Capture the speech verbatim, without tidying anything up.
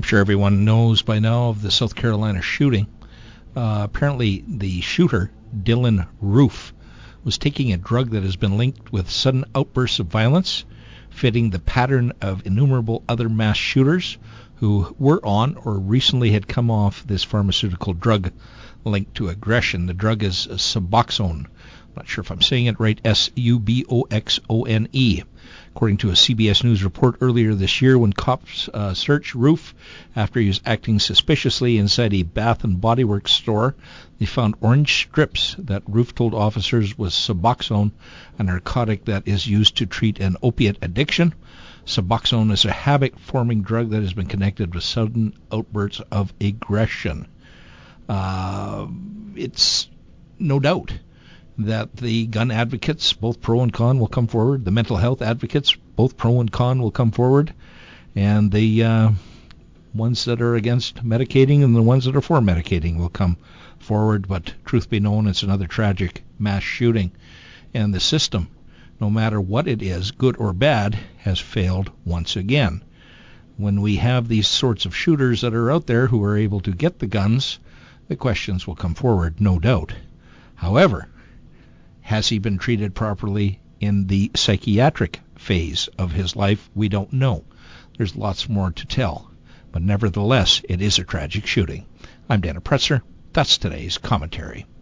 sure everyone knows by now of the South Carolina shooting. Uh, apparently, the shooter, Dylan Roof, was taking a drug that has been linked with sudden outbursts of violence, fitting the pattern of innumerable other mass shooters who were on or recently had come off this pharmaceutical drug linked to aggression. The drug is Suboxone. Not sure if I'm saying it right, S U B O X O N E. According to a C B S News report earlier this year, when cops uh, searched Roof after he was acting suspiciously inside a Bath and Body Works store, they found orange strips that Roof told officers was Suboxone, a narcotic that is used to treat an opiate addiction. Suboxone is a habit-forming drug that has been connected with sudden outbursts of aggression. Uh, it's no doubt that the gun advocates, both pro and con, will come forward. The mental health advocates, both pro and con, will come forward. And the uh, ones that are against medicating and the ones that are for medicating will come forward. But truth be known, it's another tragic mass shooting. And the system, no matter what it is, good or bad, has failed once again. When we have these sorts of shooters that are out there who are able to get the guns, the questions will come forward, no doubt. However, has he been treated properly in the psychiatric phase of his life? We don't know. There's lots more to tell. But nevertheless, it is a tragic shooting. I'm Dana Pretzer. That's today's commentary.